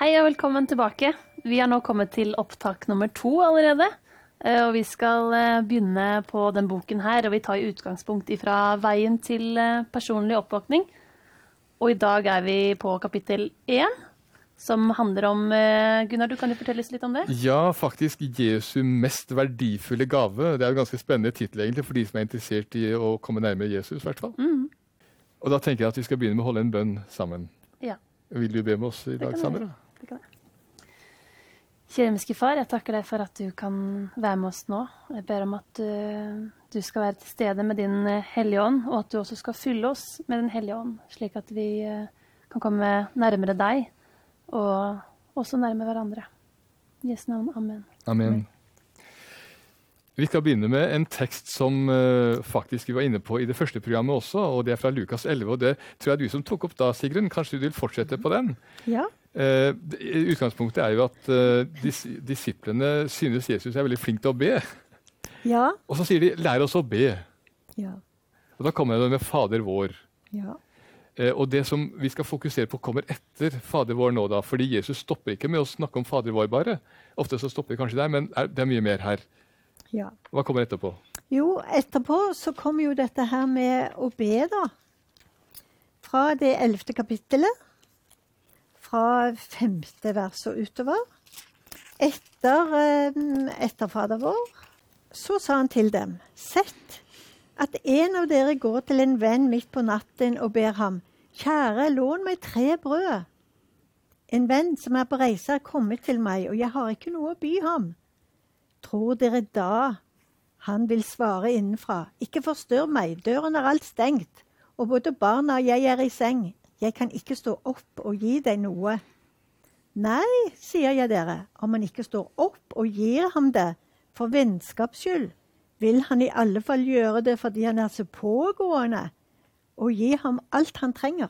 Hei og velkommen tilbake. Vi har nå kommet til opptak nummer 2 allerede. Og vi skal begynne på den boken her, og vi tar utgangspunkt fra veien til personlig oppvåkning. Og i dag er vi på kapittel 1, som handler om, Gunnar, du kan jo fortelle litt om det? Ja, faktisk Jesu mest verdifulle gave. Det er jo en ganske spennende titel egentlig, for de som er interessert i å komme nærmere Jesus, i hvert fall. Og da tenker jeg at vi skal begynne med å holde en bønn sammen. Ja. Vil du be med oss i dag, Sandra? Det kan jeg. Kjære himmelske Far, jeg takker deg for at du kan være med oss nå. Jeg ber om at du skal være til stede med din Hellige Ånd, og at du også skal fylle oss med din Hellige Ånd, slik at vi kan komme nærmere deg, og også nærmere hverandre. I Jesu navn, amen. Amen. Vi skal begynne med en tekst som faktisk vi var inne på i det første programmet også, og det er fra Lukas 11, og det tror jeg du som tok opp da, Sigrun. Kanskje du vil fortsette på den? Ja. Utgangspunktet er jo at disiplene synes Jesus er veldig flink til å be. Ja. Og så sier de, lær oss å be. Ja. Og da kommer det med Fader vår. Ja. Og det som vi skal fokusere på kommer etter Fader vår nå da, fordi Jesus stopper ikke med å snakke om Fader vår bare. Ofte så stopper vi kanskje der, men det er mye mer her. Ja. Hva kommer etterpå? Jo, etterpå så kommer jo dette her med å be da. Fra det 11. kapittelet. Fra 5. vers og utover. Etter Fader vår, så sa han til dem, sett at en av dere går til en venn midt på natten og ber ham, kjære, lån meg 3 brød. En venn som er på reise er kommet til meg, og jeg har ikke noe å by ham. Tror dere da han vil svare innenfra, ikke forstyrr meg, døren er alt stengt, og både barna og jeg er i seng. Jeg kan ikke stå opp og gi deg noe. Nei, sier jeg dere, om han ikke står opp og gir ham det, for vennskaps skyld, vil han i alle fall gjøre det fordi han er så pågående, og gi ham alt han trenger.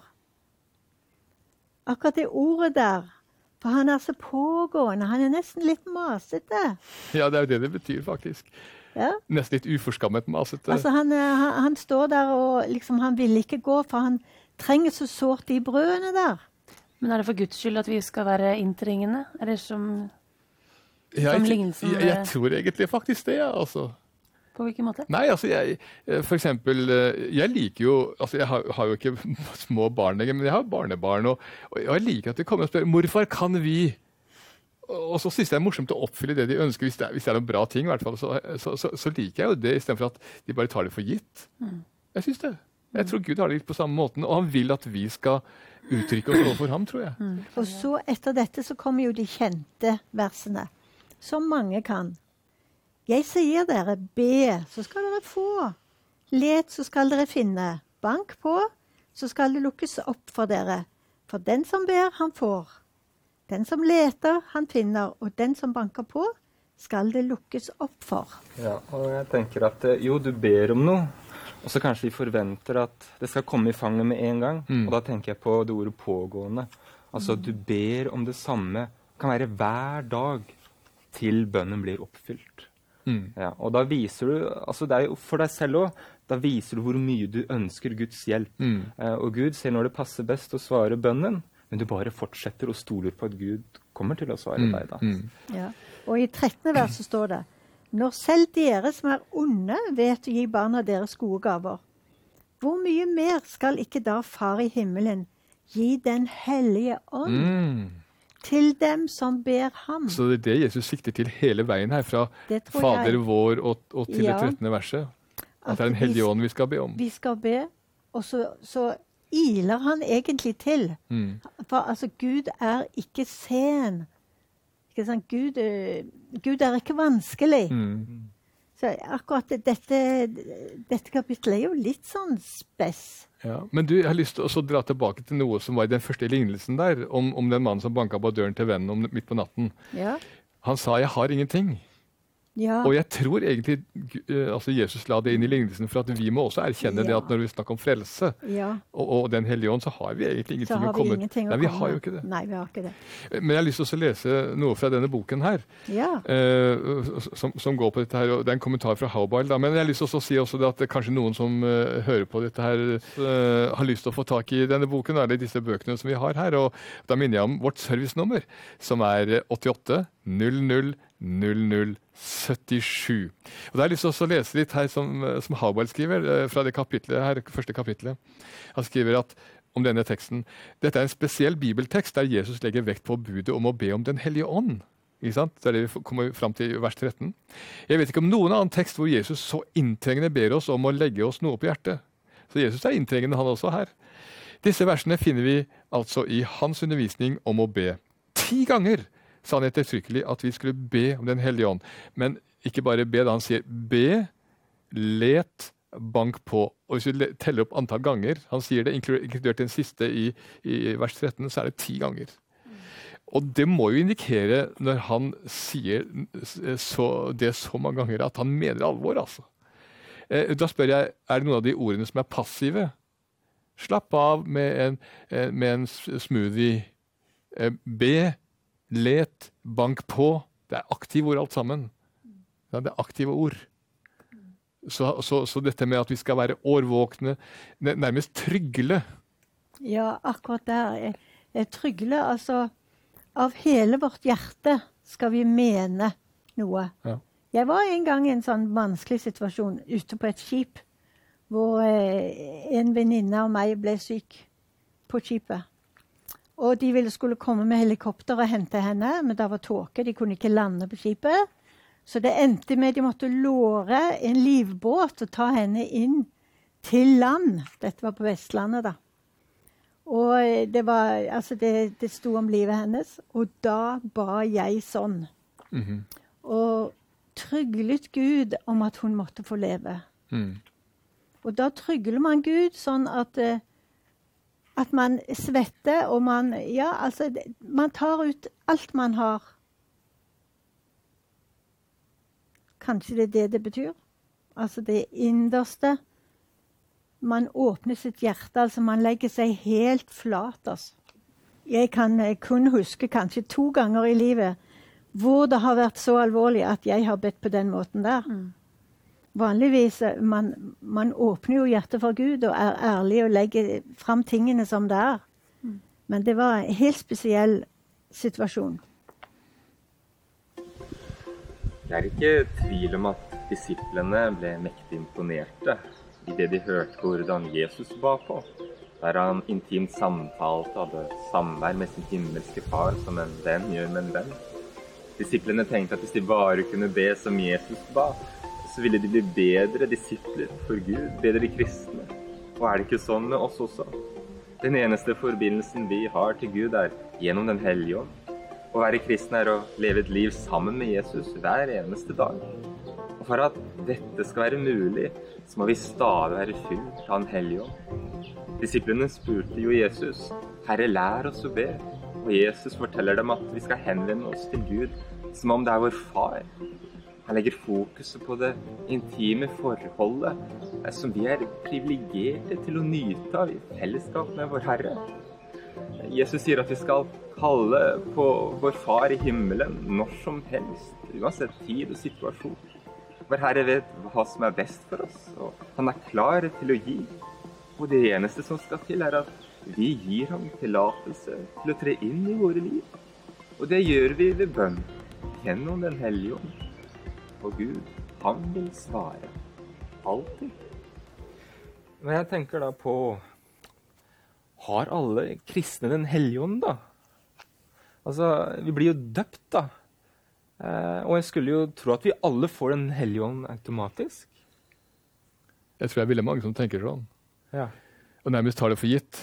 Akkurat det ordet der, for han er så pågående, han er nesten litt masete. Ja, det er jo det betyr faktisk. Ja. Nesten litt uforskammet masete. Altså han står der og liksom, han vil ikke gå, for han trenger så sårt de brødene der. Men er det for Guds skyld at vi skal være inntrengende? Er det som lignelsen? Jeg tror egentlig faktisk det, altså. På hvilken måte? Nei, altså, for eksempel, jeg liker jo, altså jeg har jo ikke små barn lenger, men jeg har barnebarn, og jeg liker at de kommer og spør, morfar, kan vi? Og så synes jeg det er morsomt å oppfylle det de ønsker, hvis det er noen bra ting i hvert fall, så liker jeg jo det, i stedet for at de bare tar det for gitt. Jeg synes det. Jeg tror Gud har det litt på samme måten, og han vil at vi skal uttrykke oss overfor ham, tror jeg. Og så etter dette så kommer jo de kjente versene, som mange kan. Jeg sier dere, be, så skal dere få. Let, så skal dere finne. Bank på, så skal det lukkes opp for dere. For den som ber, han får. Den som leter, han finner, og den som banker på, skal det lukkes opp for. Ja, og jeg tenker at jo, du ber om noe, og så kanskje vi forventer at det skal komme i fanget med en gang. Og da tenker jeg på det ordet pågående. Altså, du ber om det samme. Det kan være hver dag til bønnen blir oppfylt. Ja, og da viser du, altså det er jo for deg selv også, da viser du hvor mye du ønsker Guds hjelp. Og Gud ser når det passer best å svare bønnen, men du bare fortsetter og stoler på at Gud kommer til å svare deg da. Ja. Og i 13. vers så står det, når selv dere som er onde vet å gi barna deres gode gaver, hvor mye mer skal ikke da Far i himmelen gi den hellige ånd til dem som ber ham? Så det er det Jesus sikter til hele veien her, fra Fader vår og til det 13. verset. At det er en hellige ånd vi skal be om. Vi skal be, og så iler han egentlig til. For altså, Gud er ikke sen. Ikke sant? Gud er ikke vanskelig. Så akkurat dette kapittelet er jo litt sånn spess. Ja, men du, jeg har lyst til å dra tilbake til noe som var i den første lignelsen der, om den mannen som banket på døren til vennen midt på natten. Ja. Han sa, jeg har ingenting. Ja. Og jeg tror egentlig altså Jesus la det inn i lignelsen for at vi må også erkjenne det at når vi snakker om frelse Ja. og Den hellige ånd, så har vi egentlig Så ingenting har å komme vi ingenting å Nei, vi komme har jo med. ikke det. Nei, vi har ikke det. Men jeg har lyst til å lese noe fra denne boken her, Ja. som går på dette her. Og det er en kommentar fra Howbile, da. Men jeg har lyst til å si også det at det er kanskje noen som hører på dette her, har lyst til å få tak i denne boken, eller disse bøkene som vi har her. Og da minner jeg om vårt servicenummer, som er 88 00 00 77. Og da har jeg lyst til å lese litt her som Howbile skriver fra det kapitlet her, første kapitlet. Han skriver at om denne teksten: dette er en spesiell bibeltekst der Jesus legger vekt på budet om å be om Den hellige ånd. Ikke sant? Det er det vi kommer fram til i vers 13. Jeg vet ikke om noen annen tekst hvor Jesus så inntrengende ber oss om å legge oss noe på hjertet. Så Jesus er inntrengende, han også her. Disse versene finner vi altså i hans undervisning om å be. 10 ganger sa han ettertrykkelig at vi skulle be om Den hellige ånd. Men ikke bare be, da han sier be, let, bank på. Og hvis vi teller opp antall ganger, han sier det, inkludert den siste i vers 13, så er det 10 ganger. Og det må jo indikere, når han sier det så mange ganger, at han mener alvor, altså. Da spør jeg, er det noen av de ordene som er passive? Slapp av med en smoothie. Be, let, bank på. Det er aktive ord alt sammen. Ja, det er aktive ord. Så dette med at vi skal være årvåkne, nærmest trygle. Ja, akkurat der. Trygle, altså av hele vårt hjerte skal vi mene noe. Ja. Jeg var en gang i en sånn vanskelig situasjon ute på et skip, hvor en venninne av meg ble syk på skipet. Og de skulle komme med helikopter og hente henne, men det var tåke, de kunne ikke lande på skipet. Så det endte med at de måtte låre en livbåt og ta henne inn til land. Dette var på Vestlandet da. Og det sto om livet hennes, og da ba jeg sånn. Mhm. Og tryglet Gud om at hun måtte få leve. Og da trygler man Gud sånn at man svetter, og man tar ut alt man har. Kanskje det er det betyr? Altså det innerste. Man åpner sitt hjerte, altså man legger seg helt flat. Altså. Jeg kan kun huske kanskje 2 ganger i livet hvor det har vært så alvorlig at jeg har bedt på den måten der. Vanligvis, man åpner jo hjertet for Gud og er ærlig og legger fram tingene som det er. Men det var en helt spesiell situasjon. Det er ikke tvil om at disiplene ble mektig imponerte i det de hørte hvordan Jesus ba på, der han intimt samtalte og hadde samvær med sin himmelske far som en venn gjør med en venn. Disiplene tenkte at hvis de bare kunne be som Jesus ba, så ville de bli bedre disipler for Gud, bedre kristne. Og er det ikke sånn med oss også? Den eneste forbindelsen vi har til Gud er gjennom Den hellige ånd. Å være kristen er å leve et liv sammen med Jesus hver eneste dag. Og for at dette skal være mulig, så må vi stadig være fylt av Den hellige ånd. Disiplene spurte jo Jesus, Herre, lær oss å be. Og Jesus forteller dem at vi skal henvende oss til Gud som om det er vår far. Han legger fokuset på det intime forholdet som vi er privilegerte til å nyte av i fellesskap med vår Herre. Jesus sier at vi skal kalle på vår far i himmelen når som helst, uansett tid og situasjon. Vår Herre vet hva som er best for oss, og han er klar til å gi. Og det eneste som skal til er at vi gir ham tillatelse til å tre inn i våre liv. Og det gjør vi ved bønn, gjennom Den hellige ånd. Og Gud, han vil svare. Alltid. Men jeg tenker da på, har alle kristne Den hellige ånd da? Altså, vi blir jo døpt da. Og jeg skulle jo tro at vi alle får Den hellige ånd automatisk. Jeg tror det er veldig mange som tenker sånn. Ja. Og nærmest tar det for gitt.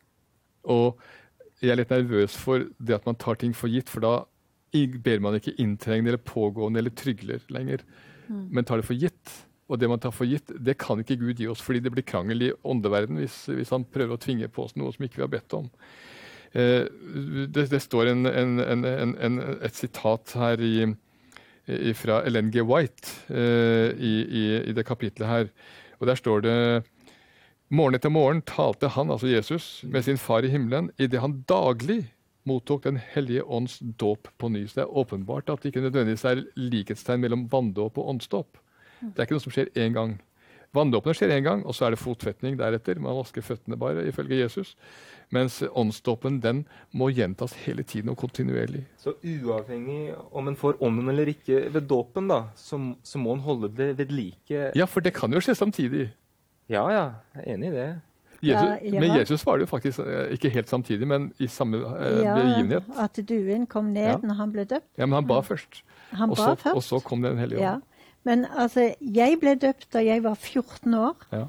Og jeg er litt nervøs for det at man tar ting for gitt, for da ber man ikke inntrengende eller pågående eller trygler lenger, men tar det for gitt. Og det man tar for gitt, det kan ikke Gud gi oss, fordi det blir krangel i åndeverden hvis han prøver å tvinge på oss noe som ikke vi har bedt om. Det står et sitat her fra Ellen G. White i det kapitlet her. Og der står det: morgen etter morgen talte han, altså Jesus, med sin far i himmelen, i det han daglig mottok Den hellige ånds dåp på ny. Så det er åpenbart at det ikke nødvendigvis er likhetstegn mellom vanndåp og åndsdåp. Det er ikke noe som skjer én gang. Vanndåpene skjer én gang, og så er det fotfetning deretter. Man vasker føttene bare, ifølge Jesus. Mens åndsdåpen, den må gjentas hele tiden og kontinuerlig. Så uavhengig om en får ånden eller ikke ved dåpen, da, så må en holde det ved like? Ja, for det kan jo skje samtidig. Ja, jeg er enig i det. Med Jesus var det jo faktisk ikke helt samtidig, men i samme begivenhet. Ja, at duen kom ned når han ble døpt. Ja, men han ba først. Og så kom Den hellige ånd. Ja. Men altså, jeg ble døpt da jeg var 14 år. Ja.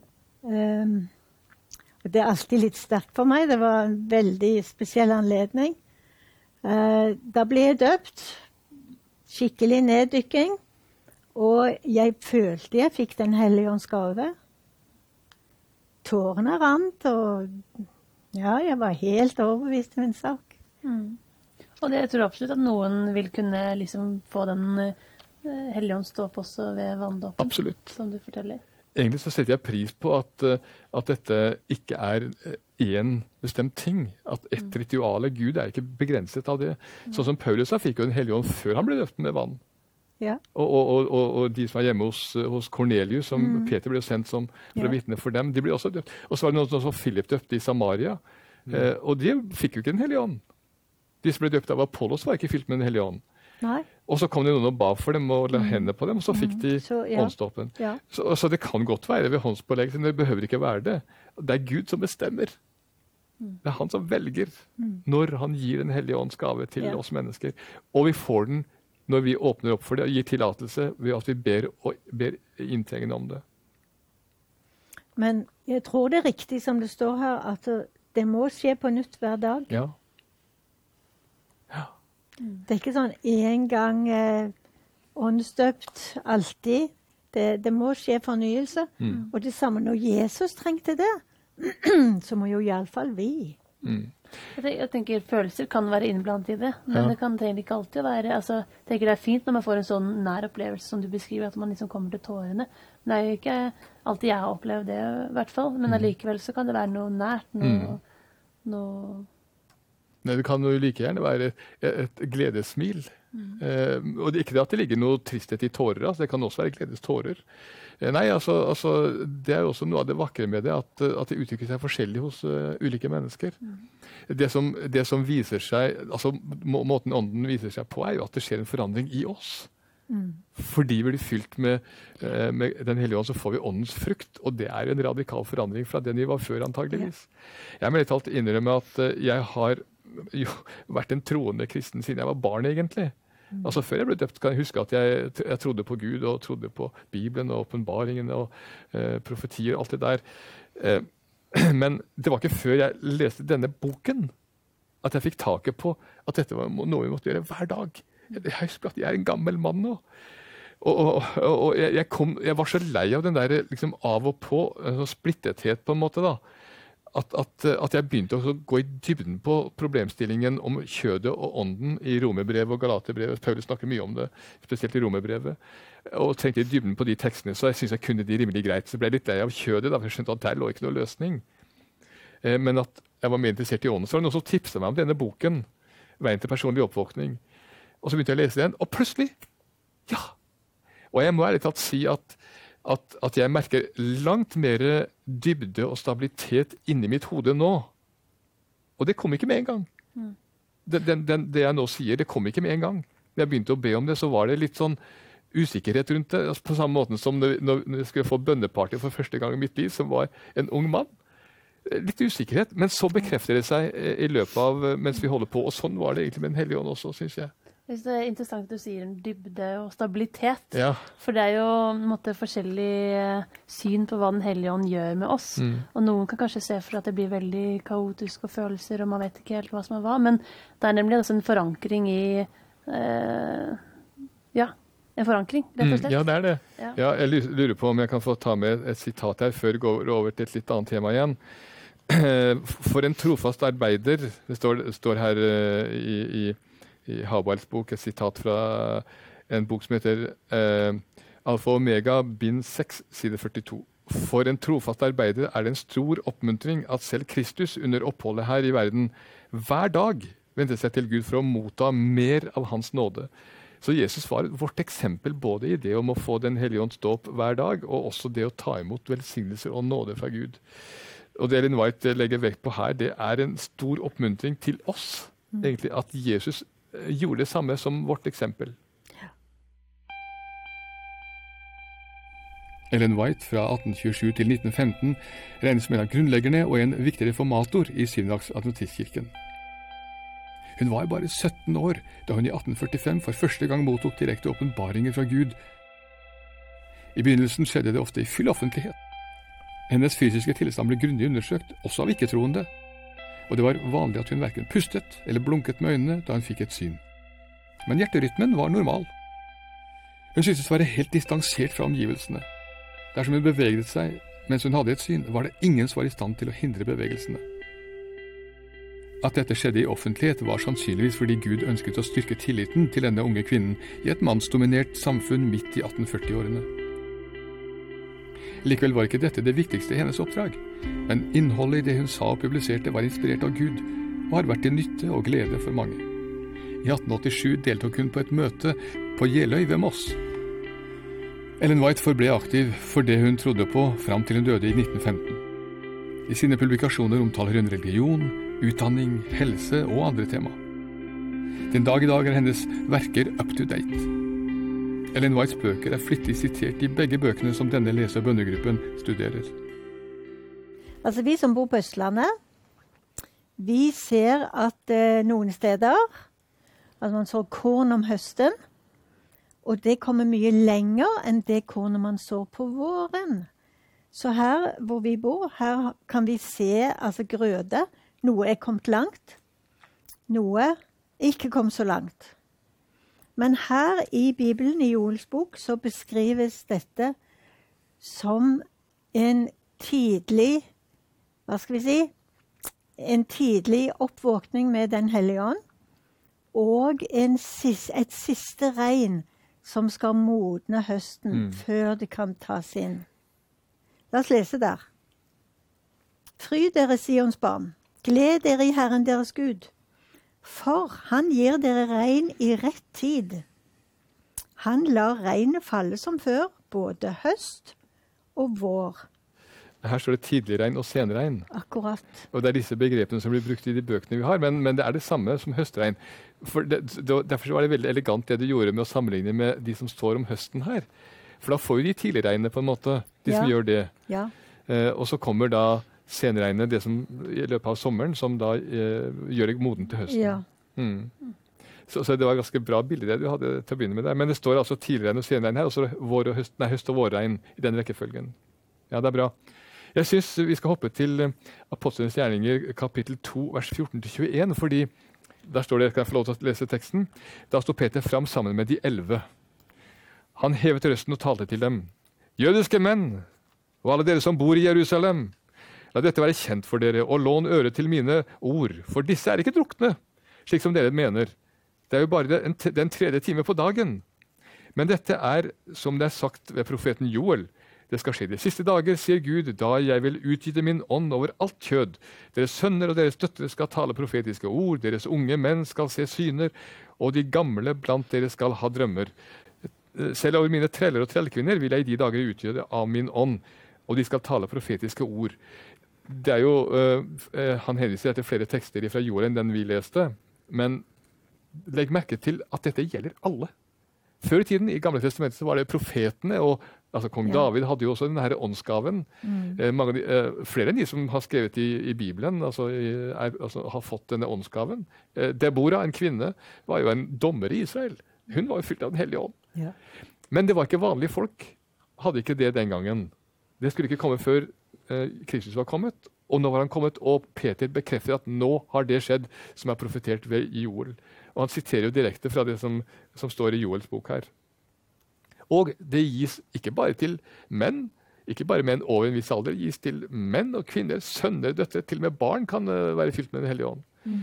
Det er alltid litt sterkt for meg. Det var en veldig spesiell anledning. Da ble jeg døpt. Skikkelig neddykking. Og jeg følte jeg fikk Den hellige ånds gave. Tårene rant, og ja, jeg var helt overbevist i min sak. Og jeg tror absolutt at noen vil kunne liksom få Den hellige ånds dåp også ved vanndåpen. Absolutt. Som du forteller. Egentlig så setter jeg pris på at dette ikke er én bestemt ting. At ett rituale Gud er ikke begrenset av det. Sånn som Paulus fikk jo Den hellige ånd før han ble døpt med vann. Ja. Og de som var hjemme hos Cornelius, som Peter ble sendt for å vitne for dem, de ble også døpt. Og så var det noe som Philip døpte i Samaria. Og de fikk jo ikke Den hellige ånd. De som ble døpt av Apollos, var ikke fylt med Den hellige ånd. Nei. Og så kom det noen og ba for dem og la hendene på dem, og så fikk de åndsdåpen. Ja. Så det kan godt være ved håndspåleggelse, men det behøver ikke være det. Det er Gud som bestemmer. Det er han som velger når han gir Den hellige ånds gave til oss mennesker. Og vi får den når vi åpner opp for det og gir tillatelse ved at vi ber inntrengende om det. Men jeg tror det er riktig som det står her, at det må skje på nytt hver dag. Ja. Det er ikke sånn en gang åndsdøpt alltid. Det må skje fornyelse. Og det samme når Jesus trengte det, så må jo iallfall vi. Jeg tenker følelser kan være innblandet i det, men det trenger ikke alltid å være. Altså, jeg tenker det er fint når man får en sånn nær opplevelse som du beskriver, at man liksom kommer til tårene. Men det er jo ikke alltid jeg har opplevd det, i hvert fall. Men allikevel så kan det være noe nært, noe Nei, det kan jo like gjerne være et gledessmil. Og ikke det at det ligger noe tristhet i tårer, altså, det kan også være gledestårer. Nei, altså, det er jo også noe av det vakre med det, at det uttrykker seg forskjellig hos ulike mennesker. Det som viser seg, altså måten ånden viser seg på, er jo at det skjer en forandring i oss. Fordi vi blir fylt med Den hellige ånd, så får vi åndens frukt, og det er en radikal forandring fra den vi var før, antageligvis. Jeg må litt alt innrømme at jeg har jo vært en troende kristen siden jeg var barn, egentlig. Altså Før jeg ble døpt, kan jeg huske at jeg trodde på Gud og trodde på Bibelen og åpenbaringene og profetier og alt det der. Men det var ikke før jeg leste denne boken at jeg fikk taket på at dette var noe vi måtte gjøre hver dag. Jeg husker at jeg er en gammel mann nå. Og jeg var så lei av den der liksom av og på splittethet på en måte da. At jeg begynte å gå i dybden på problemstillingen om kjødet og ånden i Romerbrevet og Galaterbrevet. Paulus snakker mye om det, spesielt i Romerbrevet. Og trengte i dybden på de tekstene, så jeg synes jeg kunne de rimelig greit. Så ble jeg litt lei av kjødet, da, for jeg skjønte at der lå ikke noe løsning. Men at jeg var mer interessert i ånden. Så var det noen som tipset meg om denne boken, Veien til personlig oppvåkning. Og så begynte jeg å lese den, og plutselig, ja! Og jeg må ærlig talt si at jeg merker langt mer dybde og stabilitet inni mitt hode nå. Og det kom ikke med en gang. Det jeg nå sier, det kom ikke med en gang. Når jeg begynte å be om det, så var det litt sånn usikkerhet rundt det. Altså, på samme måte som når jeg skulle få bønneparty for første gang i mitt liv, som var en ung mann. Litt usikkerhet, men så bekrefter det seg i løpet av mens vi holder på. Og sånn var det egentlig med Den hellige ånd også, synes jeg. Jeg synes det er interessant at du sier en dybde og stabilitet. Ja. For det er jo en måte, forskjellig syn på hva Den hellige ånd gjør med oss. Og noen kan kanskje se for at det blir veldig kaotisk og følelser, og man vet ikke helt hva som er hva. Men det er nemlig også en forankring i en forankring, rett og slett. Ja, det er det. Ja, jeg lurer på om jeg kan få ta med et sitat her før vi går over til et litt annet tema igjen. For en trofast arbeider, det står her i Habards bok, et sitat fra en bok som heter Alfa og Omega, bind 6, side 42. For en trofast arbeider er det en stor oppmuntring at selv Kristus under oppholdet her i verden hver dag vendte seg til Gud for å motta mer av hans nåde. Så Jesus var vårt eksempel både i det om å få Den hellige ånds dåp hver dag, og også det å ta imot velsignelser og nåde fra Gud. Og det Ellen White legger vekt på her, det er en stor oppmuntring til oss, egentlig, at Jesus gjorde det samme som vårt eksempel. Ellen White fra 1827 til 1915 regnes som en av grunnleggerne og en viktig reformator i Syvdags Adventistkirken. Hun var bare 17 år da hun i 1845 for første gang mottok direkte åpenbaringer fra Gud. I begynnelsen skjedde det ofte i full offentlighet. Hennes fysiske tilstand ble grundig undersøkt, også av ikke-troende, og det var vanlig at hun hverken pustet eller blunket med øynene da hun fikk et syn. Men hjerterytmen var normal. Hun syntes å være helt distansert fra omgivelsene. Dersom hun beveget seg mens hun hadde et syn, var det ingen som var i stand til å hindre bevegelsene. At dette skjedde i offentlighet var sannsynligvis fordi Gud ønsket å styrke tilliten til denne unge kvinnen i et mannsdominert samfunn midt i 1840-årene. Likevel var ikke dette det viktigste i hennes oppdrag, men innholdet i det hun sa og publiserte var inspirert av Gud og har vært til nytte og glede for mange. I 1887 deltok hun på et møte på Jeløy ved Moss. Ellen White forble aktiv for det hun trodde på fram til hun døde i 1915. I sine publikasjoner omtaler hun religion, utdanning, helse og andre tema. Den dag i dag er hennes verker up to date. Ellen Whites bøker er flittig sitert i begge bøkene som denne lese- og bønnegruppen studerer. Altså vi som bor på Østlandet, vi ser at noen steder at man så korn om høsten, og det kommer mye lenger enn det kornet man så på våren. Så her hvor vi bor, her kan vi se altså grøde. Noe er kommet langt, noe ikke kom så langt. Men her i Bibelen, i Joels bok, så beskrives dette som en tidlig, en tidlig oppvåkning med Den hellige ånd, og et siste regn som skal modne høsten før det kan tas inn. La oss lese der. Fryd dere, Sions barn. Gled dere i Herren deres Gud, for han gir dere regn i rett tid. Han lar regnet falle som før, både høst og vår. Her står det tidlig regn og senregn. Akkurat. Og det er disse begrepene som blir brukt i de bøkene vi har, men det er det samme som høstregn. Derfor var det veldig elegant det du gjorde med å sammenligne med de som står om høsten her. For da får jo de tidligregnene på en måte, de som gjør det. Ja. Og så kommer da senregnet, det som i løpet av sommeren, som da gjør det moden til høsten. Ja. Så det var et ganske bra bilde det du hadde til å begynne med der. Men det står altså tidligregn og senregn her, og så høst og vårregn i den rekkefølgen. Ja, det er bra. Jeg synes vi skal hoppe til Apostlenes gjerninger, kapittel 2, vers 14-21, fordi der står det, kan jeg få lov til å lese teksten, da stod Peter fram sammen med de 11. Han hevet røsten og talte til dem. Jødiske menn, og alle dere som bor i Jerusalem, la dette være kjent for dere, og lån øre til mine ord, for disse er ikke drukne, slik som dere mener. Det er jo bare den 3. time på dagen. Men dette er, som det er sagt ved profeten Joel, det skal skje de siste dager, sier Gud, da jeg vil utgyte min ånd over alt kjød. Deres sønner og deres døtre skal tale profetiske ord, deres unge menn skal se syner, og de gamle blant dere skal ha drømmer. Selv over mine treller og trellkvinner vil jeg i de dager utgjøre av min ånd, og de skal tale profetiske ord. Det er jo, han henviser til flere tekster fra Joel enn den vi leste, men legg merke til at dette gjelder alle. Før i tiden, i Gamle testamentet, så var det profetene, og altså kong David hadde jo også denne åndsgaven. Flere enn de som har skrevet i Bibelen, har fått denne åndsgaven. Deborah, en kvinne, var jo en dommer i Israel. Hun var jo fylt av Den hellige ånd. Ja. Men det var ikke vanlige folk. Hadde ikke det den gangen. Det skulle ikke komme før Kristus var kommet. Og nå var han kommet, og Peter bekrefter at nå har det skjedd som er profetert ved Joel. Og han siterer jo direkte fra det som står i Joels bok her. Og det gis ikke bare til menn, ikke bare menn over en viss alder, det gis til menn og kvinner, sønner, døtre, til og med barn kan være fylt med Den hellige ånd.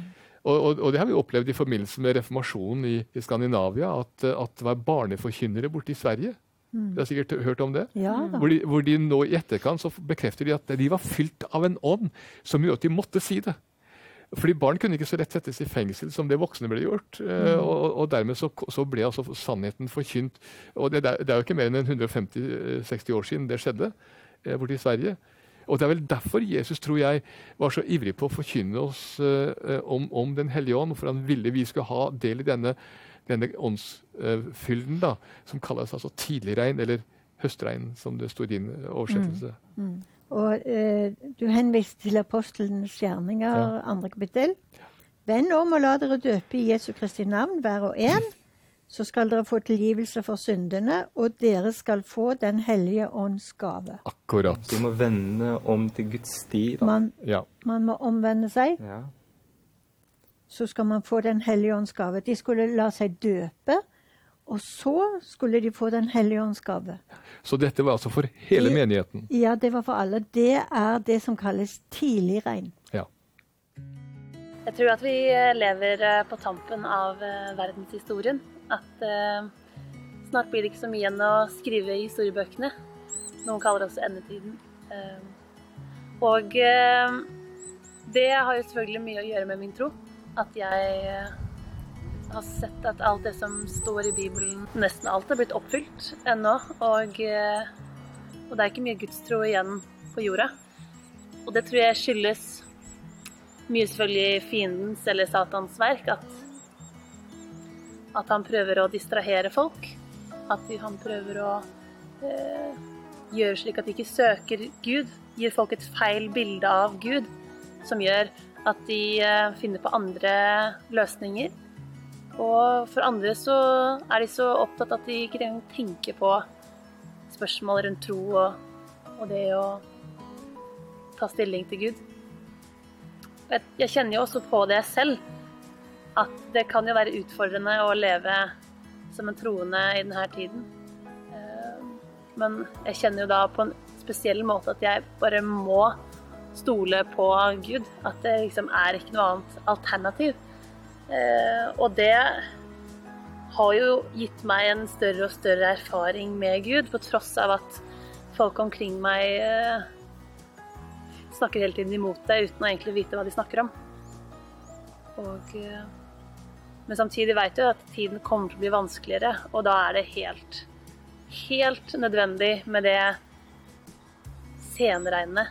Og det har vi opplevd i forbindelse med reformasjonen i Skandinavia, at det var barneforkynnere borte i Sverige. Du har sikkert hørt om det? Ja da. Hvor de nå i etterkant så bekrefter de at de var fylt av en ånd som gjorde at de måtte si det. Fordi barn kunne ikke så lett settes i fengsel som det voksne ble gjort. Og dermed så ble altså sannheten forkynt. Og det er jo ikke mer enn 150-60 år siden det skjedde borte i Sverige. Og det er vel derfor Jesus, tror jeg, var så ivrig på å forkynne oss om Den hellige ånd, for han ville vi skulle ha del i denne åndsfylden, da, som kalles altså tidligregn, eller høstregn, som det står i din oversettelse. Og du henviste til apostlenes gjerninger, 2. kapittel. Vend om og la dere døpe i Jesu Kristi navn, hver og en, så skal dere få tilgivelse for syndene, og dere skal få Den hellige ånds gave. Akkurat. Du må vende om til Guds sti. Da. Man må omvende seg. Ja. Så skal man få Den hellige ånds gave. De skulle la seg døpe, og så skulle de få Den hellige ånds gave. Så dette var altså for hele menigheten? Ja, det var for alle. Det er det som kalles tidligregn. Ja. Jeg tror at vi lever på tampen av verdenshistorien. At snart blir det ikke så mye igjen å skrive i historiebøkene. Noen kaller det også endetiden. Og det har jo selvfølgelig mye å gjøre med min tro. At jeg har sett at alt det som står i Bibelen, nesten alt er blitt oppfylt ennå. Og det er ikke mye gudstro igjen på jorda. Og det tror jeg skyldes mye selvfølgelig fiendens eller Satans verk, at han prøver å distrahere folk, at han prøver å gjøre slik at de ikke søker Gud, gir folk et feil bilde av Gud, som gjør at de finner på andre løsninger. Og for andre så er de så opptatt at de ikke engang tenker på spørsmål rundt tro og det å ta stilling til Gud. Jeg kjenner jo også på det selv, at det kan jo være utfordrende å leve som en troende i denne tiden. Men jeg kjenner jo da på en spesiell måte at jeg bare må stole på Gud, at det liksom er ikke noe annet alternativ. Og det har jo gitt meg en større og større erfaring med Gud, på tross av at folk omkring meg snakker hele tiden imot det, uten å egentlig vite hva de snakker om. Men samtidig vet jeg at tiden kommer til å bli vanskeligere, og da er det helt nødvendig med det senregnet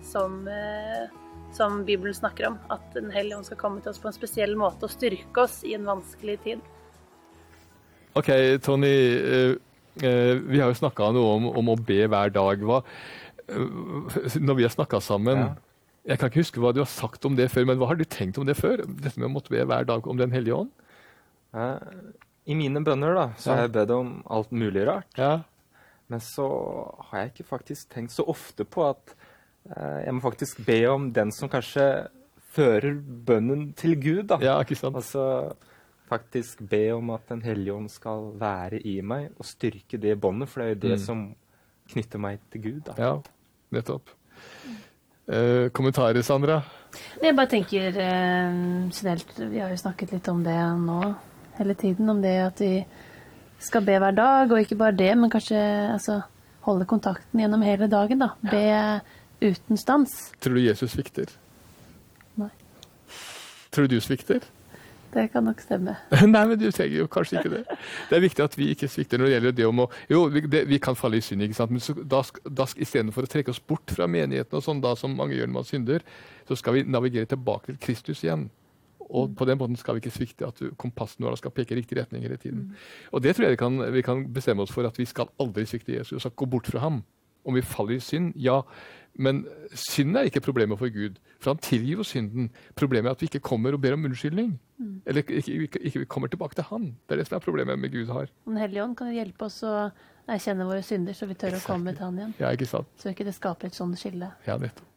som Bibelen snakker om, at Den hellige ånd skal komme til oss på en spesiell måte og styrke oss i en vanskelig tid. Ok, Tony, vi har jo snakket noe om å be hver dag. Når vi har snakket sammen, jeg kan ikke huske hva du har sagt om det før, men hva har du tenkt om det før? Dette med å måtte be hver dag om Den hellige ånd? I mine bønner da, så har jeg bedt om alt mulig rart. Ja. Men så har jeg ikke faktisk tenkt så ofte på at jeg må faktisk be om den som kanskje fører bønnen til Gud, da. Ja, ikke sant? Altså faktisk be om at Den hellige ånd skal være i meg og styrke det båndet, for det er jo det som knytter meg til Gud, da. Ja, nettopp. Kommentarer, Sandra? Jeg bare tenker generelt, vi har jo snakket litt om det nå hele tiden, om det at vi skal be hver dag, og ikke bare det, men kanskje holde kontakten gjennom hele dagen, da. Be uten stans. Tror du Jesus svikter? Nei. Tror du svikter? Det kan nok stemme. Nei, men du trenger jo kanskje ikke det. Det er viktig at vi ikke svikter når det gjelder det om å... Jo, vi kan falle i synd, ikke sant? Men da i stedet for å trekke oss bort fra menigheten og sånn, da som mange gjør når man synder, så skal vi navigere tilbake til Kristus igjen. Og på den måten skal vi ikke svikte at kompassen vår skal peke i riktig retning hele tiden. Og det tror jeg vi kan bestemme oss for, at vi skal aldri svikte Jesus, og skal gå bort fra ham. Om vi faller i synd, ja. Men synd er ikke problemet for Gud, for han tilgir jo synden. Problemet er at vi ikke kommer og ber om unnskyldning. Eller ikke kommer tilbake til han. Det er det som er problemet med Gud har. Den hellige ånd kan hjelpe oss å erkjenne våre synder, så vi tør å komme til han igjen. Ja, ikke sant? Så ikke det skaper et sånt skille. Ja, nettopp.